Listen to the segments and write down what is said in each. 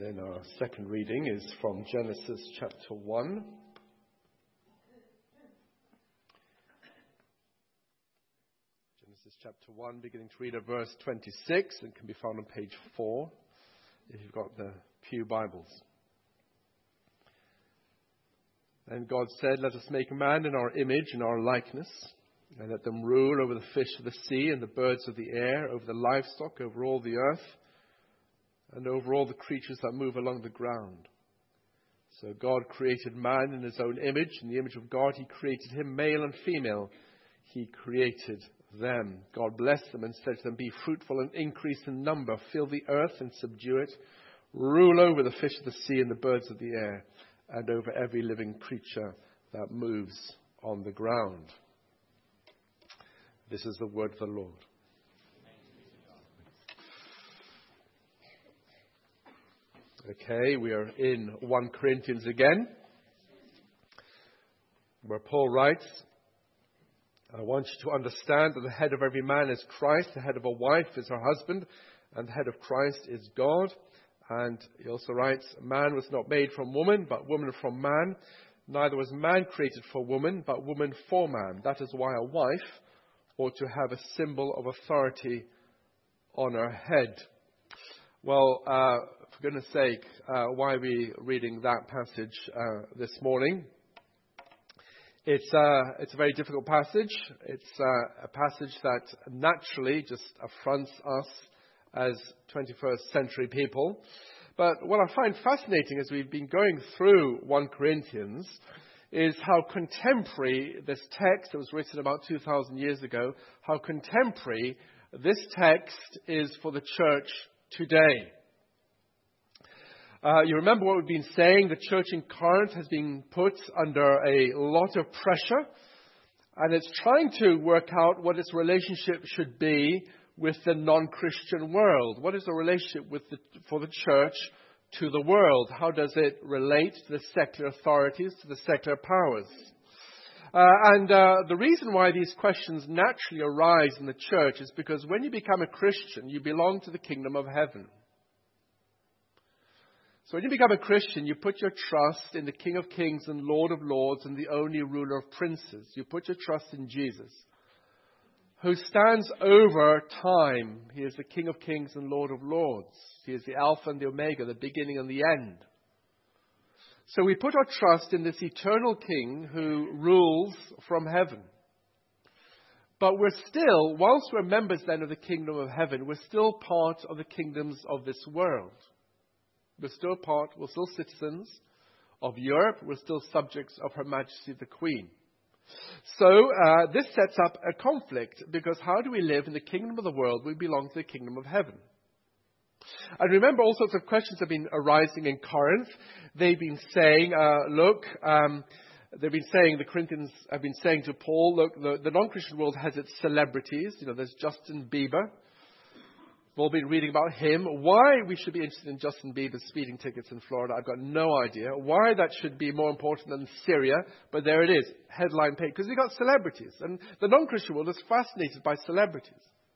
Then our second reading is from Genesis chapter 1. Genesis chapter 1, beginning to read at verse 26, and can be found on page 4 if you've got the Pew Bibles. And God said, "Let us make man in our image and our likeness, and let them rule over the fish of the sea and the birds of the air, over the livestock, over all the earth, and over all the creatures that move along the ground." So God created man in his own image. In the image of God he created him, male and female. He created them. God blessed them and said to them, "Be fruitful and increase in number. Fill the earth and subdue it. Rule over the fish of the sea and the birds of the air, and over every living creature that moves on the ground." This is the word of the Lord. Okay, we are in 1 Corinthians again, where Paul writes, "I want you to understand that the head of every man is Christ, the head of a wife is her husband, and the head of Christ is God." And he also writes, "Man was not made from woman, but woman from man. Neither was man created for woman, but woman for man. That is why a wife ought to have a symbol of authority on her head." Well, for goodness sake, why are we reading that passage this morning? It's a very difficult passage. It's a passage that naturally just affronts us as 21st century people. But what I find fascinating as we've been going through 1 Corinthians is how contemporary this text that was written about 2,000 years ago, how contemporary this text is for the church today. You remember what we've been saying. The church in Corinth has been put under a lot of pressure, and it's trying to work out what its relationship should be with the non-Christian world. What is the relationship for the church to the world? How does it relate to the secular authorities, to the secular powers? And the reason why these questions naturally arise in the church is because when you become a Christian, you belong to the kingdom of heaven. So when you become a Christian, you put your trust in the King of Kings and Lord of Lords and the only ruler of princes. You put your trust in Jesus, who stands over time. He is the King of Kings and Lord of Lords. He is the Alpha and the Omega, the beginning and the end. So we put our trust in this eternal King who rules from heaven. But we're still, whilst we're members then of the kingdom of heaven, we're still part of the kingdoms of this world. We're still citizens of Europe. We're still subjects of Her Majesty the Queen. So this sets up a conflict, because how do we live in the kingdom of the world? We belong to the kingdom of heaven. And remember, all sorts of questions have been arising in Corinth. They've been saying, the Corinthians have been saying to Paul, look, the non-Christian world has its celebrities. There's Justin Bieber. We've all been reading about him. Why we should be interested in Justin Bieber's speeding tickets in Florida, I've got no idea. Why that should be more important than Syria, but there it is, headline page. Because we've got celebrities, and the non-Christian world is fascinated by celebrities.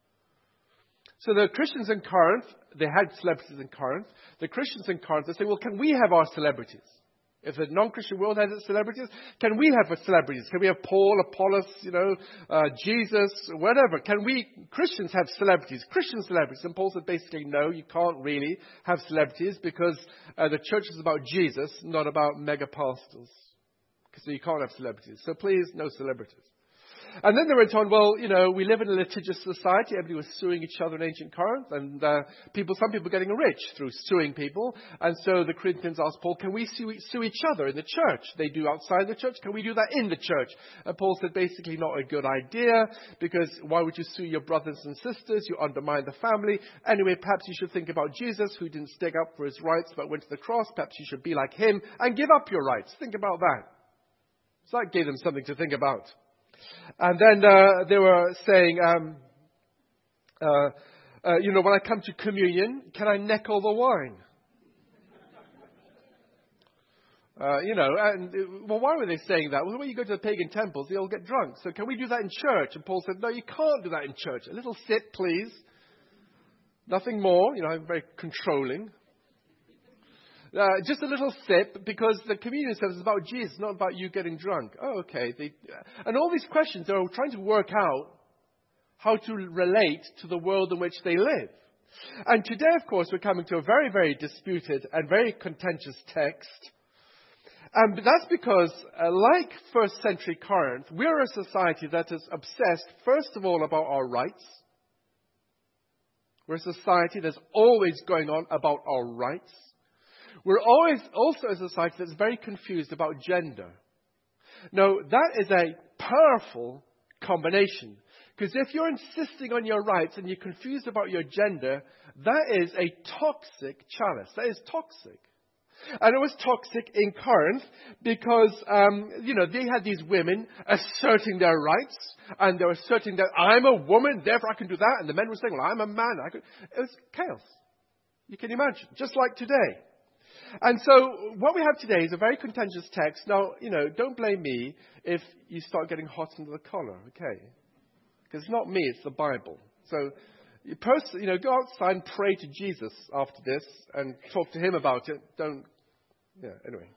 So the Christians in Corinth, they had celebrities in Corinth. The Christians in Corinth, they say, well, can we have our celebrities? If the non-Christian world has its celebrities, can we have celebrities? Can we have Paul, Apollos, Jesus, whatever? Can we, Christians, have celebrities? Christian celebrities? And Paul said basically, no, you can't really have celebrities, because the church is about Jesus, not about mega pastors. So you can't have celebrities. So please, no celebrities. And then they went on, well, we live in a litigious society. Everybody was suing each other in ancient Corinth. And some people getting rich through suing people. And so the Corinthians asked Paul, can we sue each other in the church? They do outside the church. Can we do that in the church? And Paul said, basically not a good idea, because why would you sue your brothers and sisters? You undermine the family. Anyway, perhaps you should think about Jesus, who didn't stick up for his rights but went to the cross. Perhaps you should be like him and give up your rights. Think about that. So that gave them something to think about. And then they were saying, when I come to communion, can I neck all the wine? Why were they saying that? Well, when you go to the pagan temples, they all get drunk. So can we do that in church? And Paul said, no, you can't do that in church. A little sip, please. Nothing more. I'm very controlling. just a little sip because the communion service is about Jesus, not about you getting drunk. Oh, okay. And all these questions, they're trying to work out how to relate to the world in which they live. And today, of course, we're coming to a very, very disputed and very contentious text. But that's because, like first century Corinth, we're a society that is obsessed, first of all, about our rights. We're a society that's always going on about our rights. We're always also a society that's very confused about gender. Now, that is a powerful combination. Because if you're insisting on your rights and you're confused about your gender, that is a toxic chalice. That is toxic. And it was toxic in Corinth because, they had these women asserting their rights. And they were asserting that I'm a woman, therefore I can do that. And the men were saying, well, I'm a man. It was chaos. You can imagine. Just like today. And so what we have today is a very contentious text. Now, don't blame me if you start getting hot under the collar, okay? Because it's not me, it's the Bible. So, go outside and pray to Jesus after this and talk to him about it. Anyway.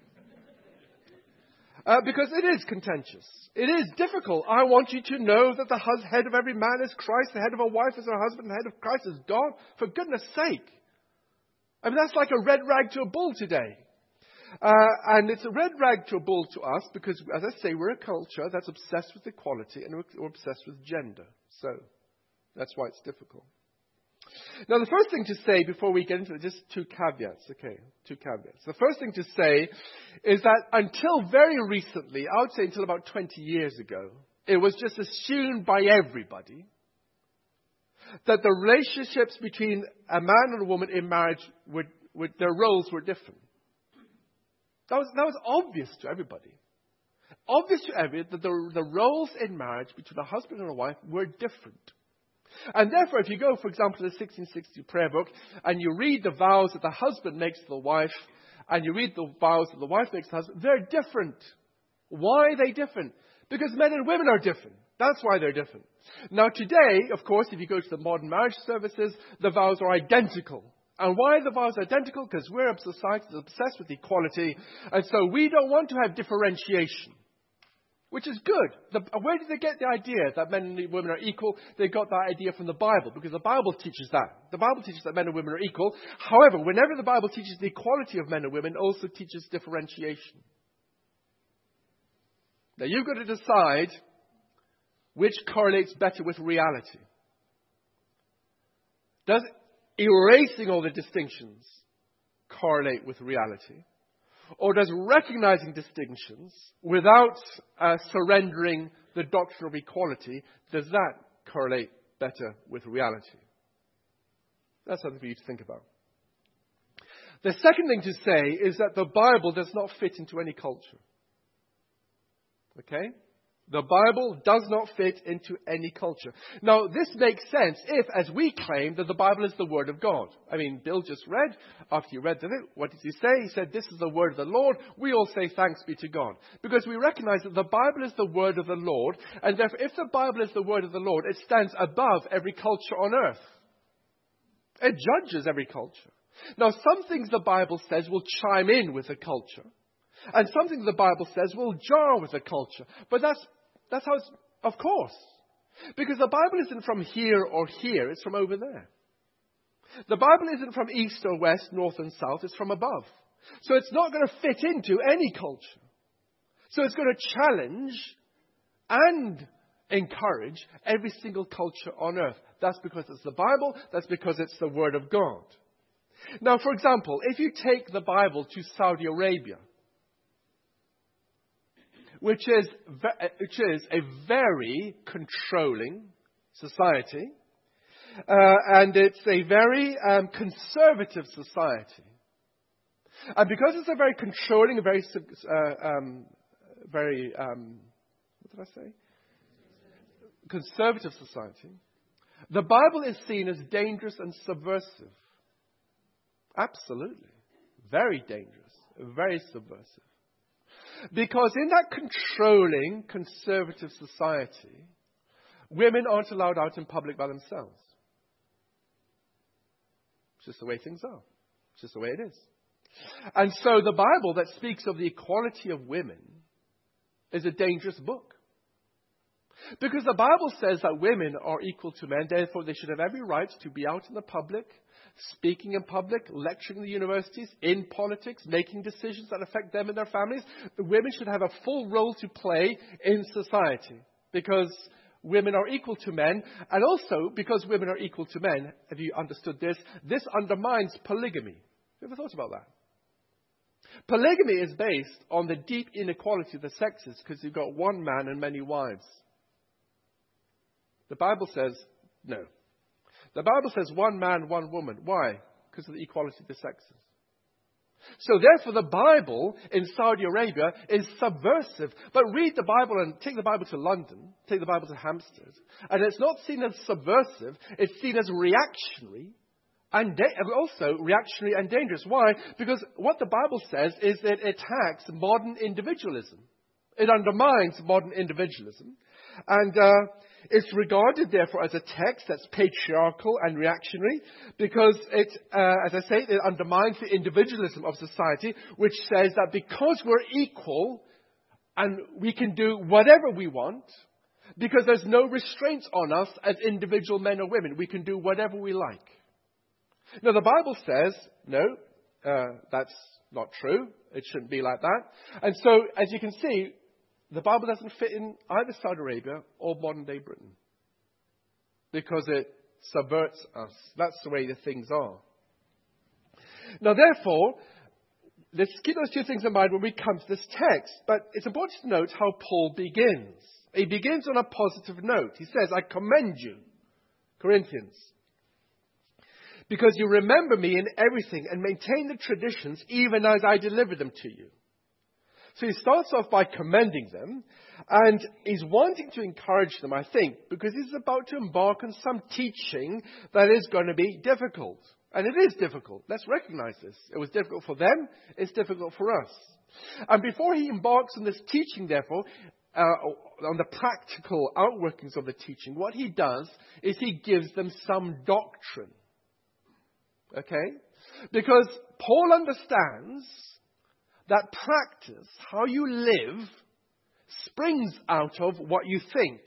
Because it is contentious. It is difficult. I want you to know that the head of every man is Christ, the head of a wife is her husband, the head of Christ is God. For goodness sake. I mean, that's like a red rag to a bull today. And it's a red rag to a bull to us because, as I say, we're a culture that's obsessed with equality and we're obsessed with gender. So, that's why it's difficult. Now, the first thing to say before we get into it, just two caveats, okay? Two caveats. The first thing to say is that until very recently, I would say until about 20 years ago, it was just assumed by everybody that the relationships between a man and a woman in marriage, their roles were different. That was obvious to everybody. Obvious to everybody that the roles in marriage between a husband and a wife were different. And therefore, if you go, for example, to the 1660 prayer book, and you read the vows that the husband makes to the wife, and you read the vows that the wife makes to the husband, they're different. Why are they different? Because men and women are different. That's why they're different. Now today, of course, if you go to the modern marriage services, the vows are identical. And why are the vows identical? Because we're a society that's obsessed with equality, and so we don't want to have differentiation. Which is good. Where did they get the idea that men and women are equal? They got that idea from the Bible, because the Bible teaches that. The Bible teaches that men and women are equal. However, whenever the Bible teaches the equality of men and women, it also teaches differentiation. Now you've got to decide which correlates better with reality. Does erasing all the distinctions correlate with reality? Or does recognizing distinctions without surrendering the doctrine of equality, does that correlate better with reality? That's something for you to think about. The second thing to say is that the Bible does not fit into any culture. Okay? The Bible does not fit into any culture. Now, this makes sense if, as we claim, that the Bible is the Word of God. I mean, Bill just read, after you read it, what did he say? He said, this is the Word of the Lord. We all say, thanks be to God. Because we recognize that the Bible is the Word of the Lord, and therefore, if the Bible is the Word of the Lord, it stands above every culture on earth. It judges every culture. Now, some things the Bible says will chime in with the culture, and some things the Bible says will jar with the culture. But that's how it's, of course. Because the Bible isn't from here or here, it's from over there. The Bible isn't from east or west, north and south, it's from above. So it's not going to fit into any culture. So it's going to challenge and encourage every single culture on earth. That's because it's the Bible, that's because it's the Word of God. Now, for example, if you take the Bible to Saudi Arabia, which is a very controlling society, and it's a very conservative society. And because it's a very controlling, a very, what did I say? Conservative society, the Bible is seen as dangerous and subversive. Absolutely. Very dangerous, very subversive. Because in that controlling, conservative society, women aren't allowed out in public by themselves. It's just the way things are. It's just the way it is. And so the Bible that speaks of the equality of women is a dangerous book. Because the Bible says that women are equal to men, therefore they should have every right to be out in the public, speaking in public, lecturing in the universities, in politics, making decisions that affect them and their families. The women should have a full role to play in society because women are equal to men. And also, because women are equal to men, have you understood this? This undermines polygamy. Have you ever thought about that? Polygamy is based on the deep inequality of the sexes because you've got one man and many wives. The Bible says no. The Bible says one man, one woman. Why? Because of the equality of the sexes. So therefore the Bible in Saudi Arabia is subversive. But read the Bible and take the Bible to London, take the Bible to Hampstead, and it's not seen as subversive, it's seen as reactionary. And also reactionary and dangerous. Why? Because what the Bible says is that it attacks modern individualism. It undermines modern individualism. And it's regarded, therefore, as a text that's patriarchal and reactionary because it, as I say, it undermines the individualism of society, which says that because we're equal and we can do whatever we want, because there's no restraints on us as individual men or women, we can do whatever we like. Now, the Bible says, no, that's not true. It shouldn't be like that. And so, as you can see, the Bible doesn't fit in either Saudi Arabia or modern-day Britain because it subverts us. That's the way the things are. Now, therefore, let's keep those two things in mind when we come to this text. But it's important to note how Paul begins. He begins on a positive note. He says, I commend you, Corinthians, because you remember me in everything and maintain the traditions even as I delivered them to you. So he starts off by commending them, and he's wanting to encourage them, I think, because he's about to embark on some teaching that is going to be difficult. And it is difficult. Let's recognize this. It was difficult for them. It's difficult for us. And before he embarks on this teaching, therefore, on the practical outworkings of the teaching, what he does is he gives them some doctrine. Okay? Because Paul understands that practice, how you live, springs out of what you think.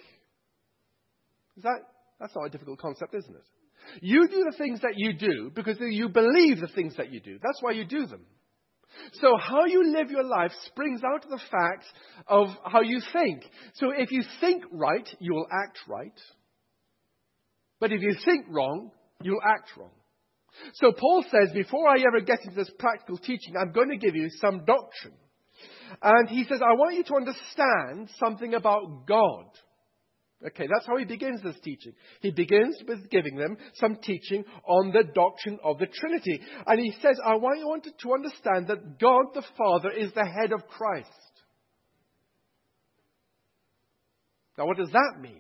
That's not a difficult concept, isn't it? You do the things that you do because you believe the things that you do. That's why you do them. So how you live your life springs out of the fact of how you think. So if you think right, you will act right. But if you think wrong, you'll act wrong. So Paul says, before I ever get into this practical teaching, I'm going to give you some doctrine. And he says, I want you to understand something about God. Okay, that's how he begins this teaching. He begins with giving them some teaching on the doctrine of the Trinity. And he says, I want you to understand that God the Father is the head of Christ. Now, what does that mean?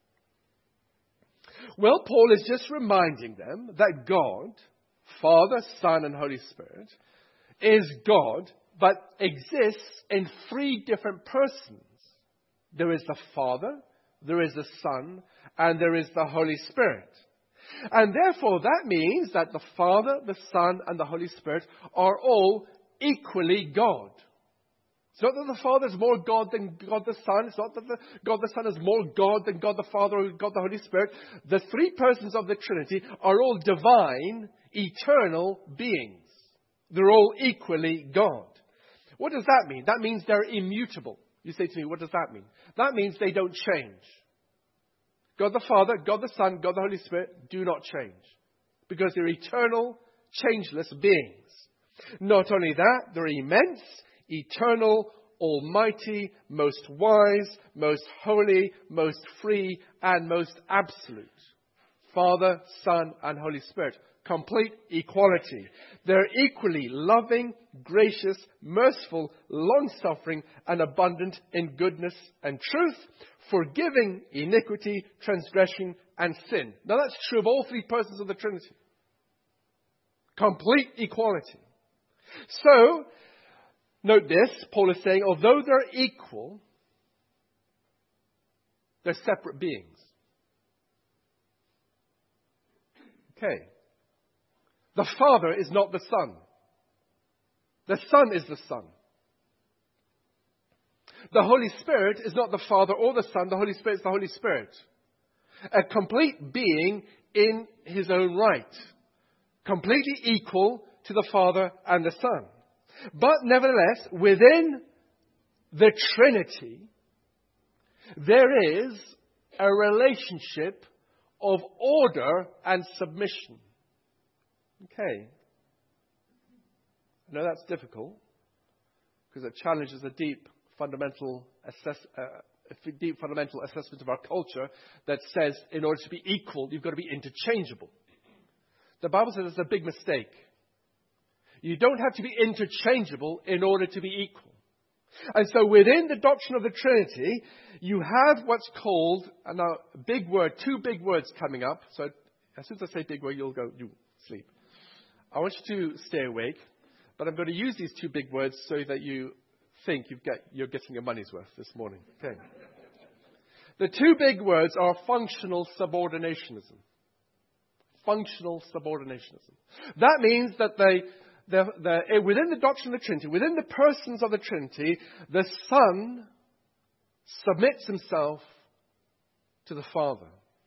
Well, Paul is just reminding them that God, Father, Son, and Holy Spirit, is God, but exists in three different persons. There is the Father, there is the Son, and there is the Holy Spirit. And therefore, that means that the Father, the Son, and the Holy Spirit are all equally God. It's not that the Father is more God than God the Son. It's not that God the Son is more God than God the Father or God the Holy Spirit. The three persons of the Trinity are all divine, eternal beings. They're all equally God. What does that mean? That means they're immutable. You say to me, what does that mean? That means they don't change. God the Father, God the Son, God the Holy Spirit do not change. Because they're eternal, changeless beings. Not only that, they're immense, eternal, almighty, most wise, most holy, most free, and most absolute. Father, Son, and Holy Spirit. Complete equality. They're equally loving, gracious, merciful, long-suffering, and abundant in goodness and truth, forgiving iniquity, transgression, and sin. Now that's true of all three persons of the Trinity. Complete equality. So, note this, Paul is saying, although they're equal, they're separate beings. Okay. The Father is not the Son. The Son is the Son. The Holy Spirit is not the Father or the Son. The Holy Spirit is the Holy Spirit. A complete being in his own right. Completely equal to the Father and the Son. But nevertheless, within the Trinity, there is a relationship of order and submission. Okay. I know that's difficult because it challenges a deep fundamental assessment of our culture that says in order to be equal, you've got to be interchangeable. The Bible says it's a big mistake. You don't have to be interchangeable in order to be equal. And so within the doctrine of the Trinity, you have what's called, and now big word, two big words coming up. So as soon as I say big word, you'll go, you sleep. I want you to stay awake, but I'm going to use these two big words so that you think you're getting your money's worth this morning. Okay. The two big words are functional subordinationism. Functional subordinationism. That means that within the doctrine of the Trinity, within the persons of the Trinity, the Son submits himself to the Father.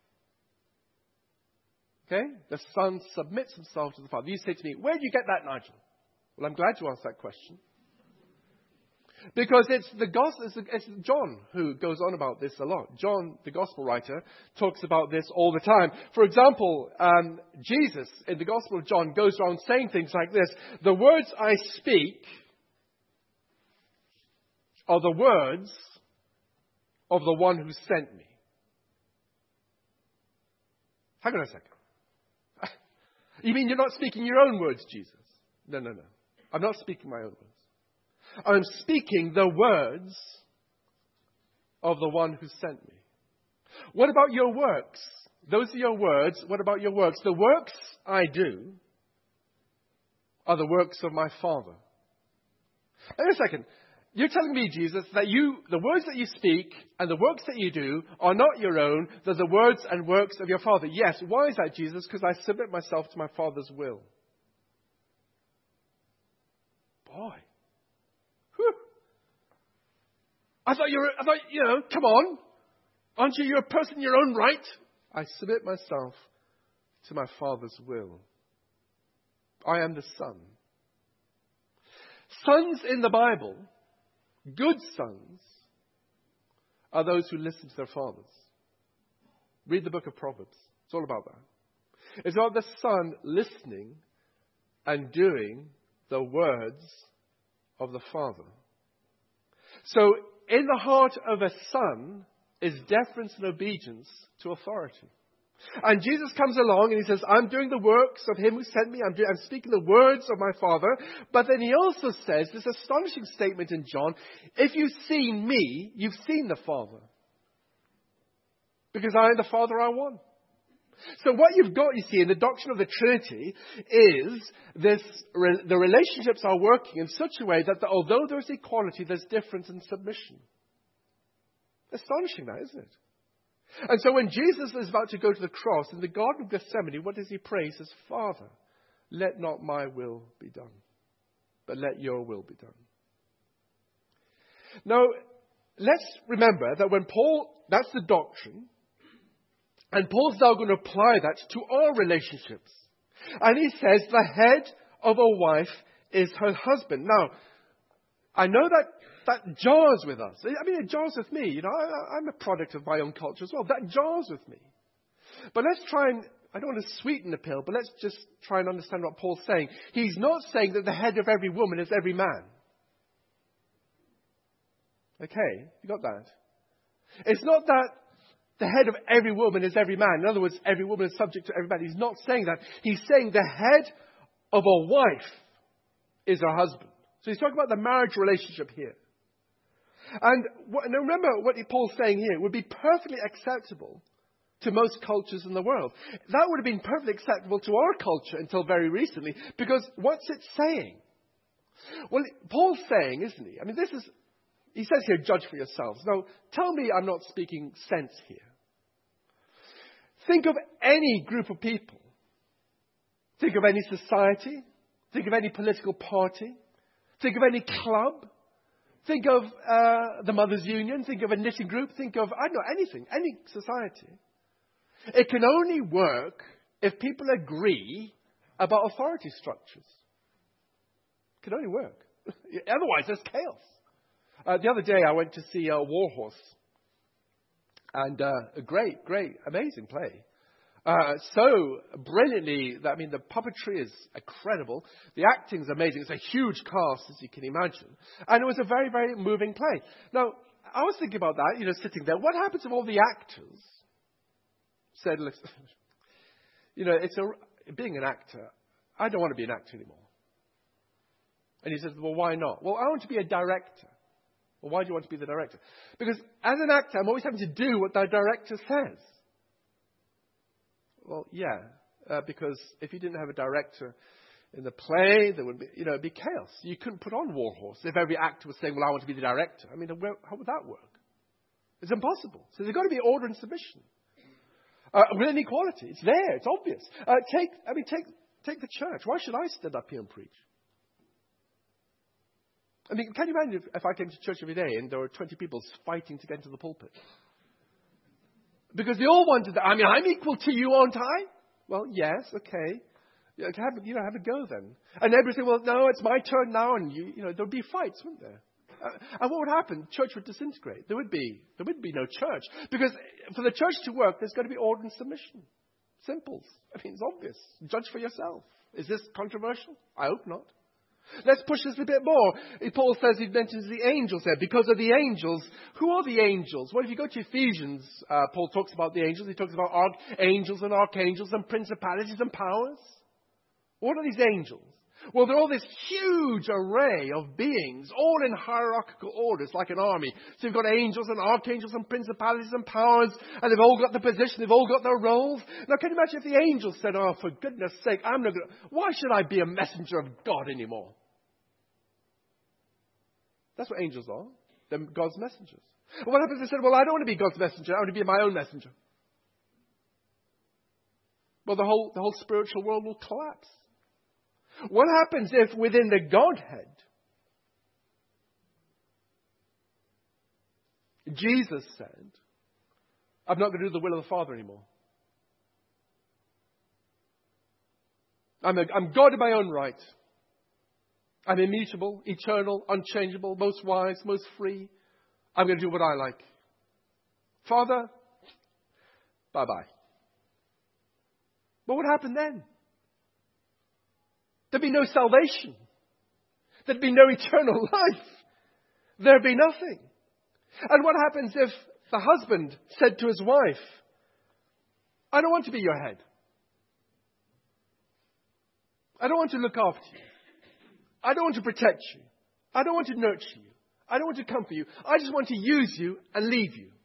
Okay? The Son submits himself to the Father. You say to me, where do you get that, Nigel? Well, I'm glad you asked that question. Because it's John who goes on about this a lot. John, the gospel writer, talks about this all the time. For example, Jesus in the Gospel of John goes around saying things like this: the words I speak are the words of the one who sent me. Hang on a second. You mean you're not speaking your own words, Jesus? No. I'm not speaking my own words. I'm speaking the words of the one who sent me. What about your works? Those are your words. What about your works? The works I do are the works of my Father. Wait a second. You're telling me, Jesus, that the words that you speak and the works that you do are not your own. They're the words and works of your Father. Yes. Why is that, Jesus? Because I submit myself to my Father's will. Boy. Whew. I thought, come on. Aren't you a person in your own right? I submit myself to my Father's will. I am the Son. Sons in the Bible, good sons, are those who listen to their fathers. Read the book of Proverbs. It's all about that. It's about the son listening and doing the words of the Father. So, in the heart of a son is deference and obedience to authority. And Jesus comes along and he says, I'm doing the works of him who sent me. I'm speaking the words of my Father. But then he also says this astonishing statement in John, if you've seen me, you've seen the Father. Because I and the Father are one. So what you've got, you see, in the doctrine of the Trinity is the relationships are working in such a way that although there's equality, there's difference in submission. Astonishing that, isn't it? And so when Jesus is about to go to the cross in the Garden of Gethsemane, what does he pray? He says, Father, let not my will be done, but let your will be done. Now, let's remember that that's the doctrine, and Paul's now going to apply that to all relationships. And he says the head of a wife is her husband. Now, I know that jars with us. I mean, it jars with me. I'm a product of my own culture as well. That jars with me. But let's try and, I don't want to sweeten the pill, but let's just try and understand what Paul's saying. He's not saying that the head of every woman is every man. Okay, you got that? It's not that the head of every woman is every man. In other words, every woman is subject to every man. He's not saying that. He's saying the head of a wife is her husband. So he's talking about the marriage relationship here. And remember what Paul's saying here would be perfectly acceptable to most cultures in the world. That would have been perfectly acceptable to our culture until very recently, because what's it saying? Well, Paul's saying, isn't he? I mean, he says here, judge for yourselves. Now, tell me I'm not speaking sense here. Think of any group of people. Think of any society. Think of any political party. Think of any club. Think of the Mothers' Union. Think of a knitting group. Think of, I don't know, anything, any society. It can only work if people agree about authority structures. It can only work. Otherwise, there's chaos. The other day, I went to see Warhorse. And a great, amazing play. So brilliantly, the puppetry is incredible. The acting's amazing. It's a huge cast, as you can imagine. And it was a very, very moving play. Now, I was thinking about that, sitting there. What happens if all the actors said, listen, being an actor, I don't want to be an actor anymore. And he says, well, why not? Well, I want to be a director. Well, why do you want to be the director? Because as an actor, I'm always having to do what the director says. Well, yeah, because if you didn't have a director in the play, there would be, it'd be chaos. You couldn't put on Warhorse if every actor was saying, well, I want to be the director. How would that work? It's impossible. So there's got to be order and submission. With inequality, it's there, it's obvious. Take the church. Why should I stand up here and preach? Can you imagine if I came to church every day and there were 20 people fighting to get into the pulpit? Because they all wanted that. I'm equal to you, aren't I? Well, yes, okay. Have a go then. And everybody say, well, no, it's my turn now. And there'd be fights, wouldn't there? And what would happen? Church would disintegrate. There would be no church. Because for the church to work, there's got to be order and submission. Simple. It's obvious. Judge for yourself. Is this controversial? I hope not. Let's push this a bit more. Paul says, he mentions the angels there. Because of the angels. Who are the angels? Well, if you go to Ephesians, Paul talks about the angels. He talks about angels and archangels and principalities and powers. What are these angels? Well, they're all this huge array of beings, all in hierarchical orders, like an army. So you've got angels and archangels and principalities and powers, and they've all got the position, they've all got their roles. Now, can you imagine if the angels said, oh, for goodness sake, why should I be a messenger of God anymore? That's what angels are. They're God's messengers. And what happens if they said, well, I don't want to be God's messenger, I want to be my own messenger? Well, the whole spiritual world will collapse. What happens if within the Godhead, Jesus said, I'm not going to do the will of the Father anymore. I'm God in my own right. I'm immutable, eternal, unchangeable, most wise, most free. I'm going to do what I like. Father, bye-bye. What would happen then? There'd be no salvation. There'd be no eternal life. There'd be nothing. And what happens if the husband said to his wife, I don't want to be your head. I don't want to look after you. I don't want to protect you. I don't want to nurture you. I don't want to comfort you. I just want to use you and leave you.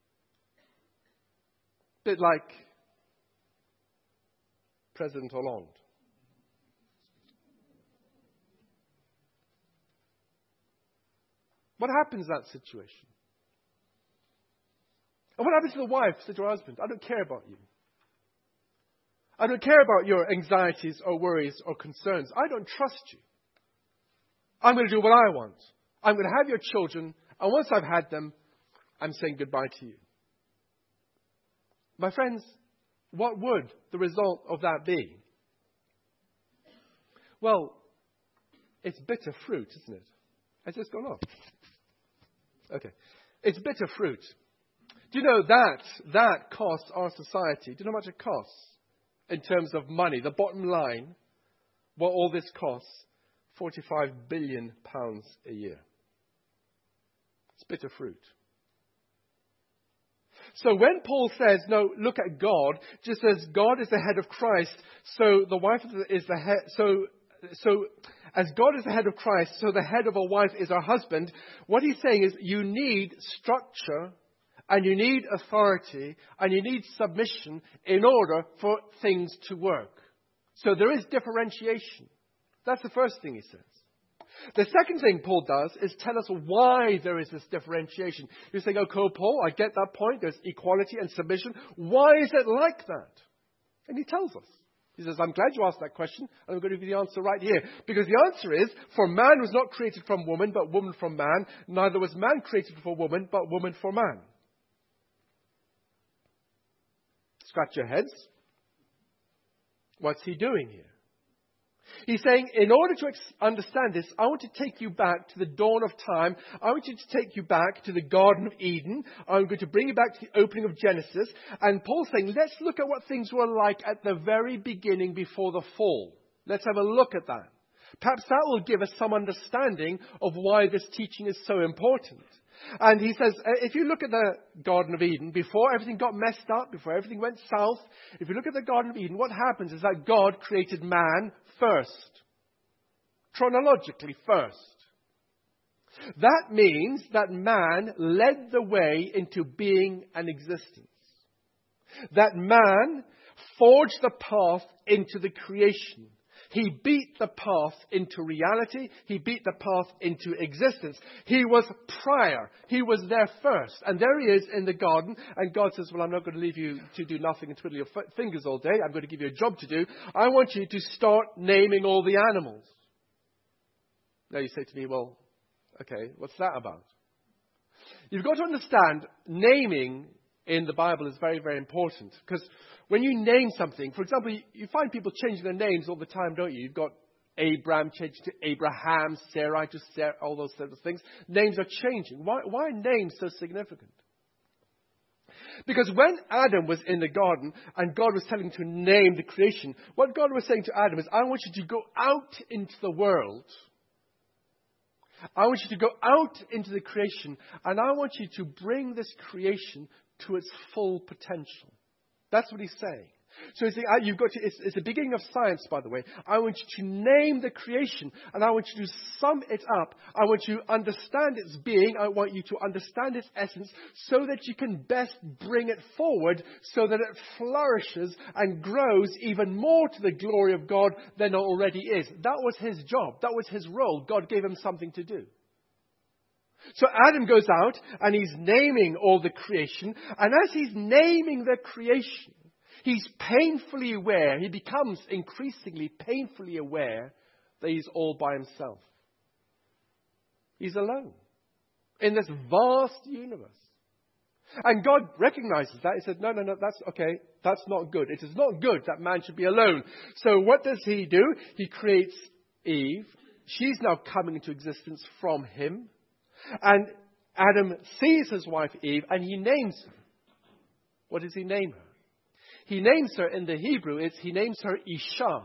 A bit like President Hollande. What happens in that situation? And what happens to the wife said to her husband, I don't care about you. I don't care about your anxieties or worries or concerns. I don't trust you. I'm going to do what I want. I'm going to have your children, and once I've had them, I'm saying goodbye to you. My friends, what would the result of that be? Well, it's bitter fruit, isn't it? Has this gone off? Okay. It's bitter fruit. Do you know that costs our society? Do you know how much it costs in terms of money? The bottom line, what all this costs, £45 billion a year. It's bitter fruit. So when Paul says, no, look at God, just as God is the head of Christ, so the wife is the head, so as God is the head of Christ, so the head of a wife is her husband. What he's saying is you need structure and you need authority and you need submission in order for things to work. So there is differentiation. That's the first thing he says. The second thing Paul does is tell us why there is this differentiation. You say, okay, Paul, I get that point. There's equality and submission. Why is it like that? And he tells us. He says, I'm glad you asked that question, and I'm going to give you the answer right here. Because the answer is, for man was not created from woman, but woman from man. Neither was man created for woman, but woman for man. Scratch your heads. What's he doing here? He's saying, in order to understand this, I want to take you back to the dawn of time. I want you to take you back to the Garden of Eden. I'm going to bring you back to the opening of Genesis. And Paul's saying, let's look at what things were like at the very beginning before the fall. Let's have a look at that. Perhaps that will give us some understanding of why this teaching is so important. And he says, if you look at the Garden of Eden, before everything got messed up, before everything went south, if you look at the Garden of Eden, what happens is that God created man first. Chronologically first. That means that man led the way into being and existence. That man forged the path into the creation. He beat the path into reality. He beat the path into existence. He was prior. He was there first. And there he is in the garden. And God says, well, I'm not going to leave you to do nothing and twiddle your fingers all day. I'm going to give you a job to do. I want you to start naming all the animals. Now you say to me, well, okay, what's that about? You've got to understand, naming in the Bible is very, very important. Because when you name something, for example, you find people changing their names all the time, don't you? You've got Abraham changed to Abraham, Sarai to Sarah, all those sort of things. Names are changing. Why are names so significant? Because when Adam was in the garden and God was telling him to name the creation, what God was saying to Adam is, I want you to go out into the world. I want you to go out into the creation, and I want you to bring this creation to its full potential. That's what he's saying. So he's saying, you've got to, it's the beginning of science, by the way. I want you to name the creation, and I want you to sum it up. I want you to understand its being. I want you to understand its essence so that you can best bring it forward so that it flourishes and grows even more to the glory of God than it already is. That was his job. That was his role. God gave him something to do. So Adam goes out and he's naming all the creation. And as he's naming the creation, he's painfully aware, he becomes increasingly painfully aware that he's all by himself. He's alone in this vast universe. And God recognizes that. He said, no, that's okay. That's not good. It is not good that man should be alone. So what does he do? He creates Eve. She's now coming into existence from him. And Adam sees his wife Eve and he names her. What does he name her? He names her in the Hebrew, he names her Isha.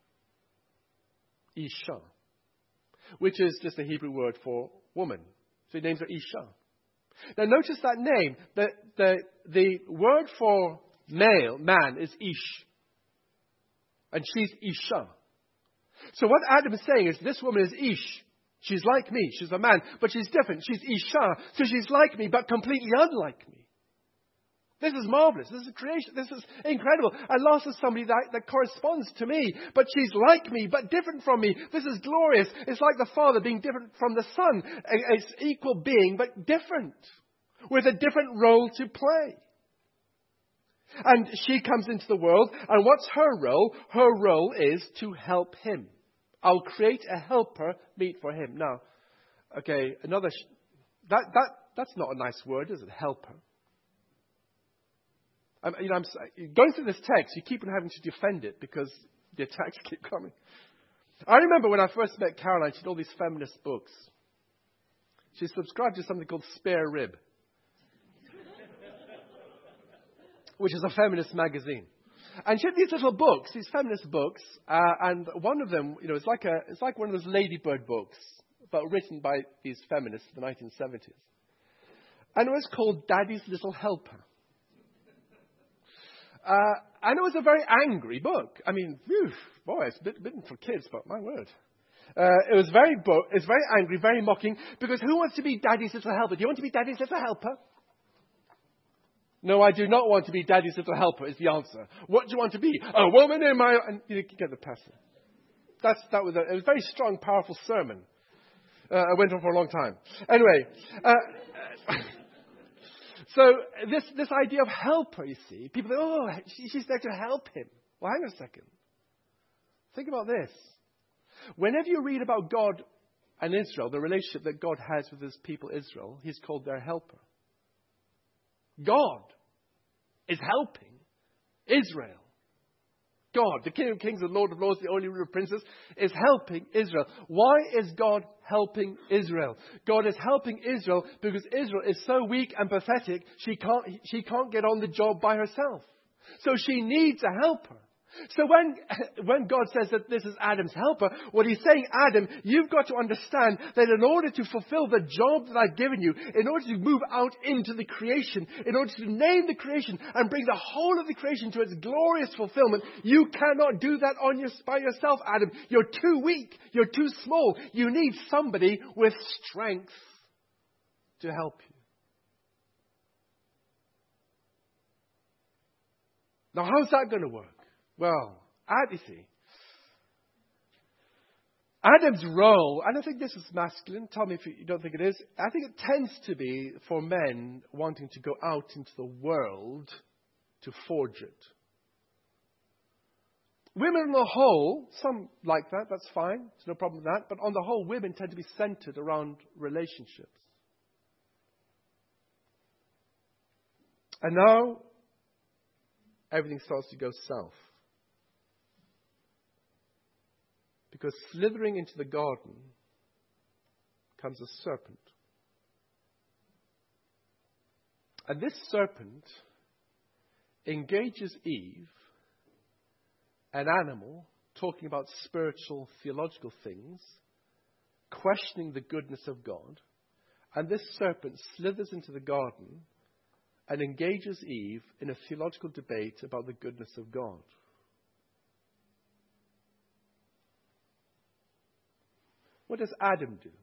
Isha. Which is just a Hebrew word for woman. So he names her Isha. Now notice that name. The word for man is Ish. And she's Isha. So what Adam is saying is this woman is Ish. She's like me. She's a man. But she's different. She's Isha. So she's like me, but completely unlike me. This is marvelous. This is creation. This is incredible. I lost somebody that corresponds to me, but she's like me, but different from me. This is glorious. It's like the Father being different from the Son. It's equal being, but different, with a different role to play. And she comes into the world, and what's her role? Her role is to help him. I'll create a helper meet for him. Now, okay, that's not a nice word, is it? Helper. I'm going through this text, you keep on having to defend it because the attacks keep coming. I remember when I first met Caroline, she had all these feminist books. She subscribed to something called Spare Rib, which is a feminist magazine. And she had these little books, these feminist books, and one of them, it's like one of those ladybird books, but written by these feminists in the 1970s. And it was called Daddy's Little Helper. And it was a very angry book. I mean, boy, it's bitten for kids, but my word. It was very angry, very mocking, because who wants to be Daddy's Little Helper? Do you want to be Daddy's Little Helper? No, I do not want to be Daddy's Little Helper, is the answer. What do you want to be? A woman in my... And you get the passage. It was a very strong, powerful sermon. It went on for a long time. Anyway, so this idea of helper, you see, people say, she's there to help him. Well, hang on a second. Think about this. Whenever you read about God and Israel, the relationship that God has with his people Israel, he's called their helper. God is helping Israel. God, the King of Kings and Lord of Lords, the only ruler of princes, is helping Israel. Why is God helping Israel? God is helping Israel because Israel is so weak and pathetic, she can't get on the job by herself. So she needs a helper. So when God says that this is Adam's helper, what he's saying, Adam, you've got to understand that in order to fulfill the job that I've given you, in order to move out into the creation, in order to name the creation and bring the whole of the creation to its glorious fulfillment, you cannot do that by yourself, Adam. You're too weak. You're too small. You need somebody with strength to help you. Now, how's that going to work? Well, you see, Adam's role, and I think this is masculine, tell me if you don't think it is, I think it tends to be for men wanting to go out into the world to forge it. Women on the whole, some like that, that's fine, there's no problem with that, but on the whole, women tend to be centered around relationships. And now, everything starts to go south. Because slithering into the garden comes a serpent. And this serpent engages Eve, an animal, talking about spiritual, theological things, questioning the goodness of God. And this serpent slithers into the garden and engages Eve in a theological debate about the goodness of God. What does Adam do?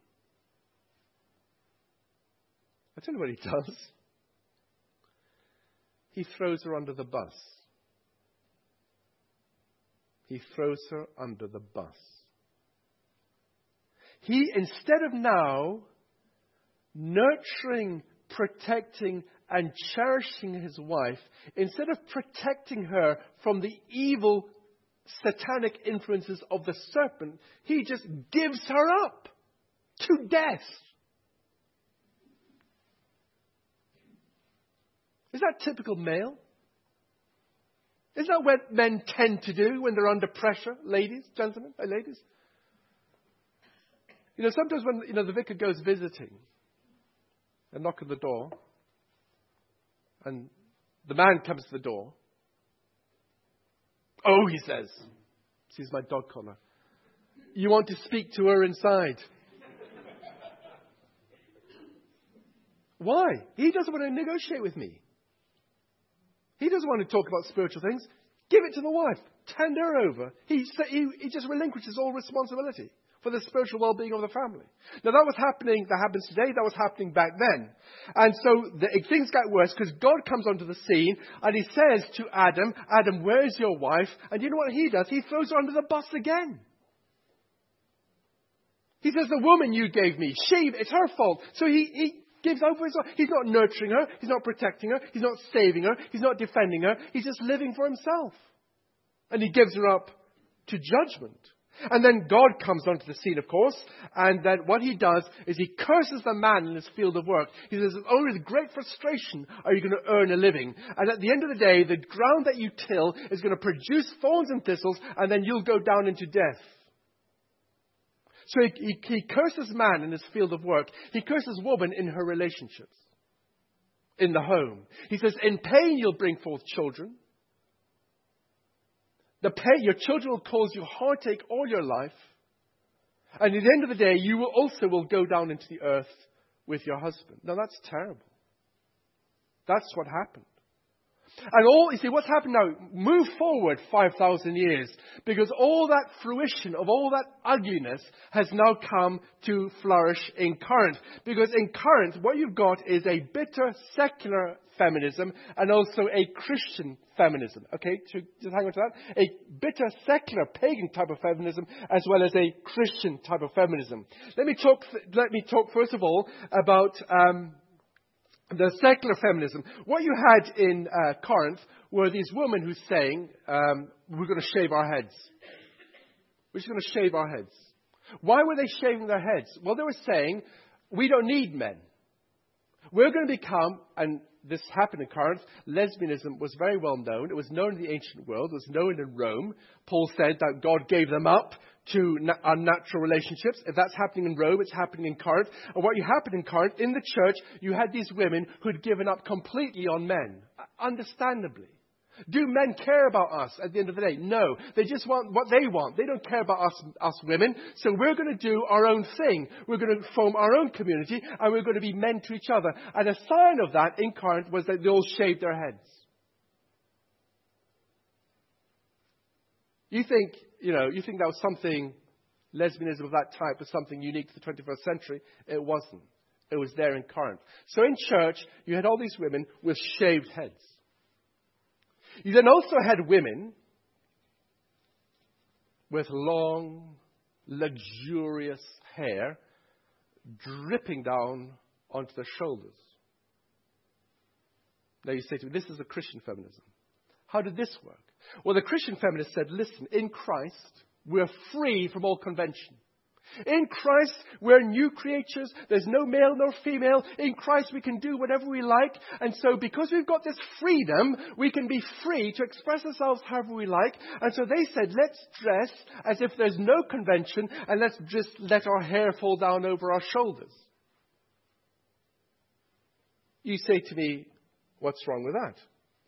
I'll tell you what he does. He throws her under the bus. He throws her under the bus. He, instead of now nurturing, protecting, and cherishing his wife, instead of protecting her from the evil satanic influences of the serpent, he just gives her up to death. Is that typical male? Is that what men tend to do when they're under pressure? Ladies, gentlemen, ladies? You know, sometimes when, the vicar goes visiting and knock on the door and the man comes to the door. Oh, he says, sees my dog collar. You want to speak to her inside. Why? He doesn't want to negotiate with me. He doesn't want to talk about spiritual things. Give it to the wife. Hand her over. He just relinquishes all responsibility for the spiritual well-being of the family. Now that happens today, that was happening back then. And so things got worse because God comes onto the scene and he says to Adam, Adam, where's your wife? And you know what he does? He throws her under the bus again. He says, the woman you gave me, it's her fault. So he gives over his life. He's not nurturing her. He's not protecting her. He's not saving her. He's not defending her. He's just living for himself. And he gives her up to judgment. And then God comes onto the scene, of course, and then what he does is he curses the man in his field of work. He says, only with great frustration are you going to earn a living. And at the end of the day, the ground that you till is going to produce thorns and thistles, and then you'll go down into death. So he curses man in his field of work. He curses woman in her relationships, in the home. He says, in pain you'll bring forth children. Your children will cause you heartache all your life. And at the end of the day, you will go down into the earth with your husband. Now that's terrible. That's what happened. And what's happened now? Move forward 5,000 years. Because all that fruition of all that ugliness has now come to flourish in Corinth. Because in Corinth, what you've got is a bitter secular feminism and also a Christian feminism. Okay, just hang on to that. A bitter secular pagan type of feminism as well as a Christian type of feminism. Let me talk first of all about the secular feminism. What you had in Corinth were these women who saying, we're going to shave our heads. We're just going to shave our heads. Why were they shaving their heads? Well, they were saying, we don't need men. We're going to become, and this happened in Corinth, lesbianism was very well known. It was known in the ancient world. It was known in Rome. Paul said that God gave them up to unnatural relationships. If that's happening in Rome, it's happening in Corinth. And what happened in Corinth, in the church, you had these women who'd given up completely on men. Understandably. Do men care about us at the end of the day? No. They just want what they want. They don't care about us women. So we're going to do our own thing. We're going to form our own community, and we're going to be men to each other. And a sign of that in Corinth was that they all shaved their heads. You think that was something, lesbianism of that type was something unique to the 21st century. It wasn't. It was there in Corinth. So in church, you had all these women with shaved heads. You then also had women with long, luxurious hair dripping down onto their shoulders. Now you say to me, this is a Christian feminism. How did this work? Well, the Christian feminist said, listen, in Christ, we're free from all convention. In Christ, we're new creatures. There's no male nor female. In Christ, we can do whatever we like. And so because we've got this freedom, we can be free to express ourselves however we like. And so they said, let's dress as if there's no convention, and let's just let our hair fall down over our shoulders. You say to me, what's wrong with that?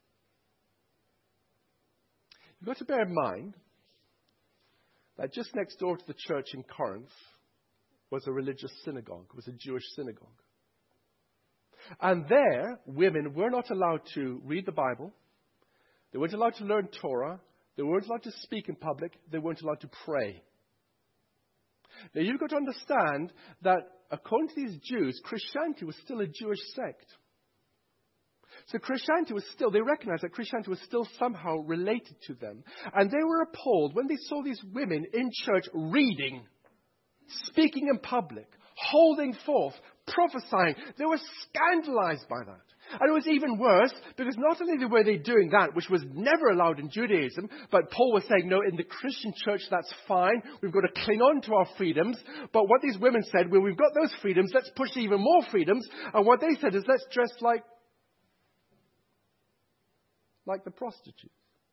You've got to bear in mind that just next door to the church in Corinth was a religious synagogue, was a Jewish synagogue. And there, women were not allowed to read the Bible. They weren't allowed to learn Torah. They weren't allowed to speak in public. They weren't allowed to pray. Now, you've got to understand that according to these Jews, Christianity was still a Jewish sect. So Christianity was still, they recognized that Christianity was still somehow related to them. And they were appalled when they saw these women in church reading, speaking in public, holding forth, prophesying. They were scandalized by that. And it was even worse because not only were they doing that, which was never allowed in Judaism, but Paul was saying, no, in the Christian church, that's fine. We've got to cling on to our freedoms. But what these women said, well, we've got those freedoms. Let's push even more freedoms. And what they said is, let's dress like the prostitutes.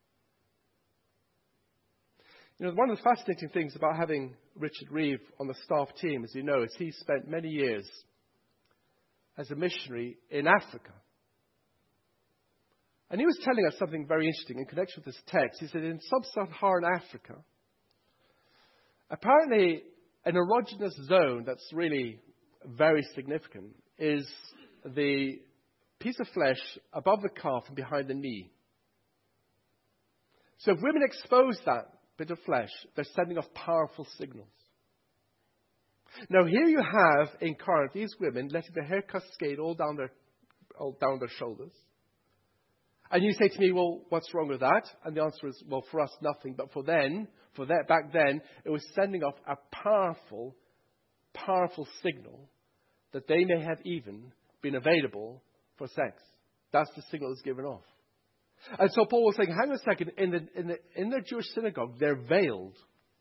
You know, one of the fascinating things about having Richard Reeve on the staff team, as you know, is he spent many years as a missionary in Africa. And he was telling us something very interesting in connection with this text. He said in sub-Saharan Africa, apparently an erogenous zone that's really very significant is the piece of flesh above the calf and behind the knee. So if women expose that bit of flesh, they're sending off powerful signals. Now here you have in Corinth these women letting their hair cascade all down their shoulders. And you say to me, well, what's wrong with that? And the answer is, well, for us, nothing. But back then, it was sending off a powerful, powerful signal that they may have even been available for sex. That's the signal that's given off. And so Paul was saying, hang on a second, in the Jewish synagogue, they're veiled.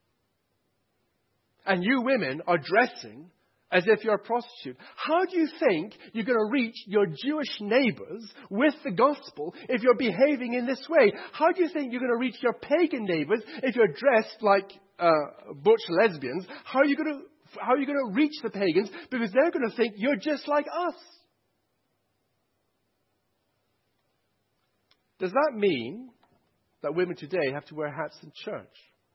And you women are dressing as if you're a prostitute. How do you think you're going to reach your Jewish neighbors with the gospel if you're behaving in this way? How do you think you're going to reach your pagan neighbors if you're dressed like butch lesbians? How are you going to reach the pagans? Because they're going to think you're just like us. Does that mean that women today have to wear hats in church?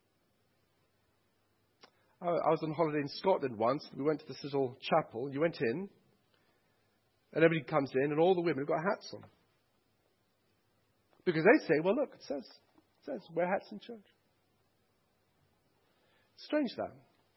I was on holiday in Scotland once. We went to this little chapel. You went in, and everybody comes in, and all the women have got hats on. Because they say, well, look, it says wear hats in church. Strange that.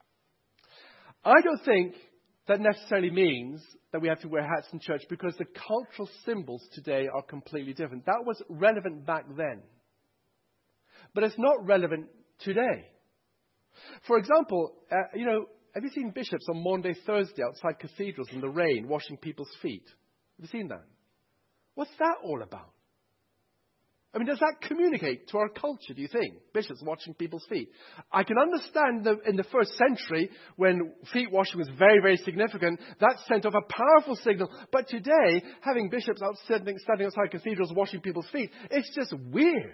I don't think that necessarily means that we have to wear hats in church because the cultural symbols today are completely different. That was relevant back then. But it's not relevant today. For example, have you seen bishops on Maundy Thursday outside cathedrals in the rain washing people's feet? Have you seen that? What's that all about? I mean, does that communicate to our culture, do you think? Bishops washing people's feet. I can understand in the first century, when feet washing was very, very significant, that sent off a powerful signal. But today, having bishops standing outside cathedrals washing people's feet, it's just weird.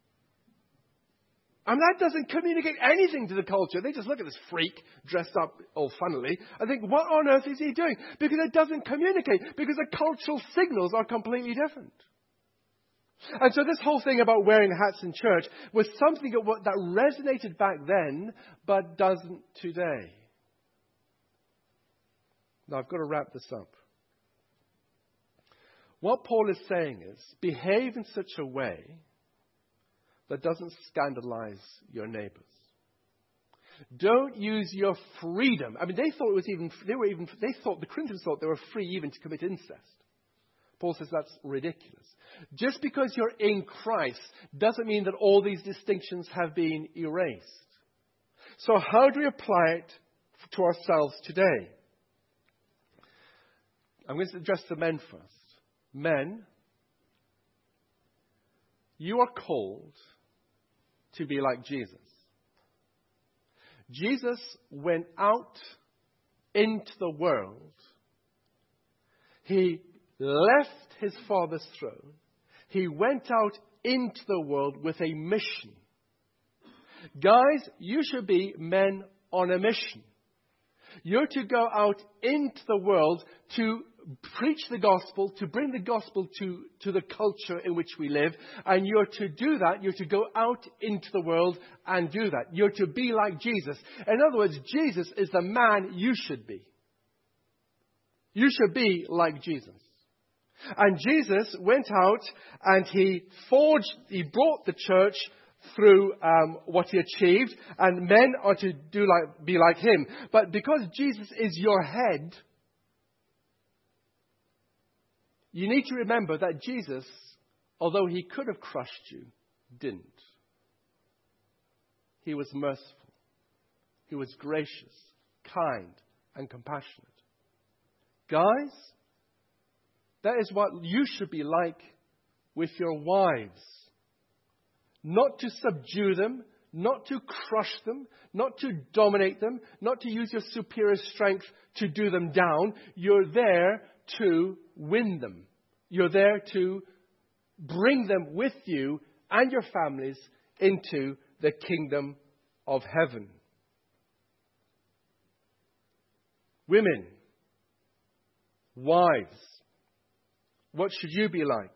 And that doesn't communicate anything to the culture. They just look at this freak dressed up all funnily and think, what on earth is he doing? Because it doesn't communicate. Because the cultural signals are completely different. And so this whole thing about wearing hats in church was something that resonated back then, but doesn't today. Now I've got to wrap this up. What Paul is saying is, behave in such a way that doesn't scandalize your neighbors. Don't use your freedom. I mean, the Corinthians thought they were free even to commit incest. Paul says that's ridiculous. Just because you're in Christ doesn't mean that all these distinctions have been erased. So how do we apply it to ourselves today? I'm going to address the men first. Men, you are called to be like Jesus. Jesus went out into the world. He left his Father's throne. He went out into the world with a mission. Guys, you should be men on a mission. You're to go out into the world to preach the gospel, to bring the gospel to the culture in which we live. And you're to do that. You're to go out into the world and do that. You're to be like Jesus. In other words, Jesus is the man you should be. You should be like Jesus. And Jesus went out and he brought the church through what he achieved, and men are to be like him. But because Jesus is your head, you need to remember that Jesus, although he could have crushed you, didn't. He was merciful. He was gracious, kind, and compassionate. Guys, that is what you should be like with your wives. Not to subdue them, not to crush them, not to dominate them, not to use your superior strength to do them down. You're there to win them. You're there to bring them with you and your families into the kingdom of heaven. Women, wives, what should you be like?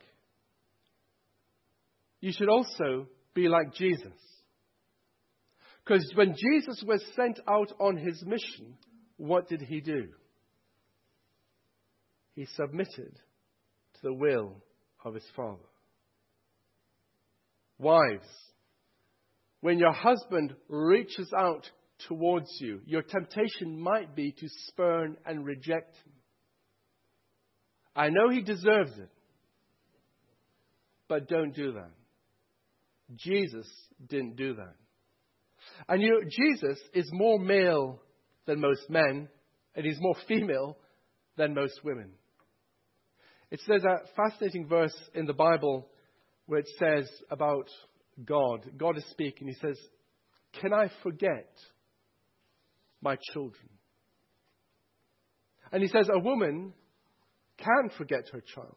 You should also be like Jesus. Because when Jesus was sent out on his mission, what did he do? He submitted to the will of his Father. Wives, when your husband reaches out towards you, your temptation might be to spurn and reject him. I know he deserves it, but don't do that. Jesus didn't do that. And Jesus is more male than most men, and he's more female than most women. There's a fascinating verse in the Bible where it says about God. God is speaking. He says, "Can I forget my children?" And he says, a woman can forget her child.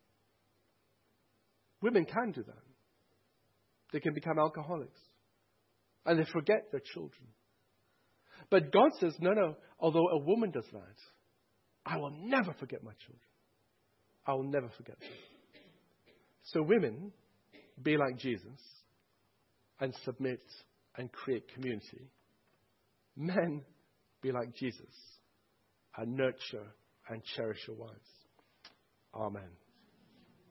Women can do that. They can become alcoholics. And they forget their children. But God says, no, although a woman does that, I will never forget my children. I will never forget them. So women, be like Jesus and submit and create community. Men, be like Jesus and nurture and cherish your wives. Amen.